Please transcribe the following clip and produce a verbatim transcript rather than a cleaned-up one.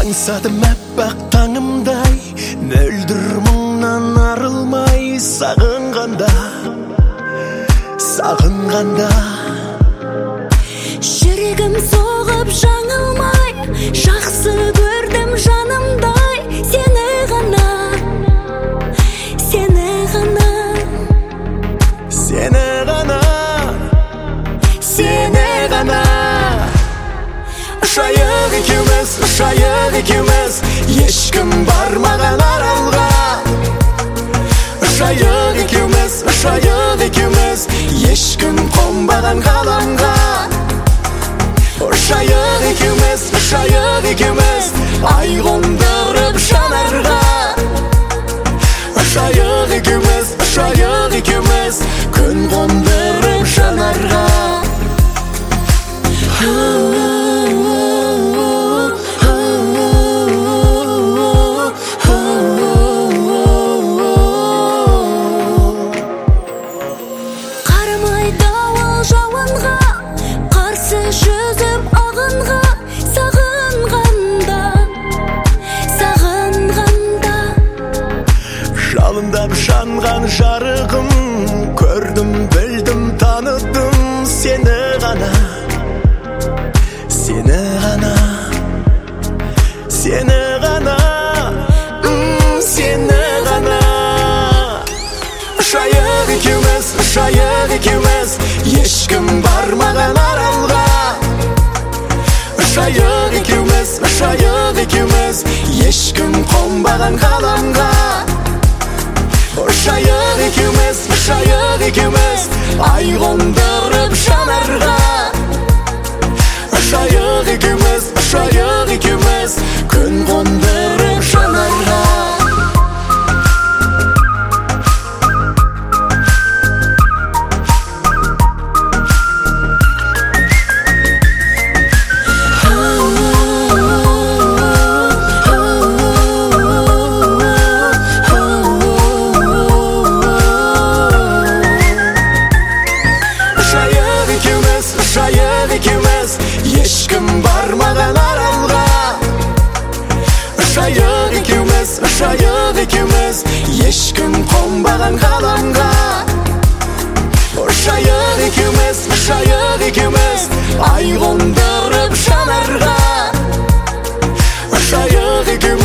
аңсадым аппақ таңымдай, мөлдір мұңнан арылмай, сағынғанда, сағынғанда. Жүрегім соғып жаңылмай, жақсы көрдім жанымдай, сені ғана, сені ғана, сені ғана, сені ғана. Ұшайық екеуміз, ұшайық екеуміз, ешкім бармаған аралға. Ұшайық екеуміз, ұшайық екеуміз, ешкім қонбаған ғаламға. Ұшайық екеуміз, ұшайық екеуміз, ай қондырып жанарға. Ұшайық екеуміз, ұшайық екеуміз, күн қондырып жанарға. Қарамай дауыл жауынға, қарсы жүзіп ағынға, сағынғанда, сағынғанда. Жалындап жанған жарығым, көрдім, білдім, таныдым сені ғана, сені ғана, сені ғана, сені ғана. Ұшайық екеуміз, ұшайық екеуміз, ешкім бармаған аралға. Ұшайық екеуміз, ұшайық екеуміз, ешкім қонбаған ғаламға. Ұшайық екеуміз, ұшайық екеуміз, ай қондырып жанарға. Ұшайық екеуміз, ұшайық екеуміз, күн қондырып жанарға. Ұшайық екеуміз, ешкім бармаған аралға. Ұшайық екеуміз, ұшайық екеуміз, ешкім қонбаған ғаламға. Ұшайық екеуміз, ұшайық екеуміз, ай қондырып жанарға. Ұшайық екеуміз.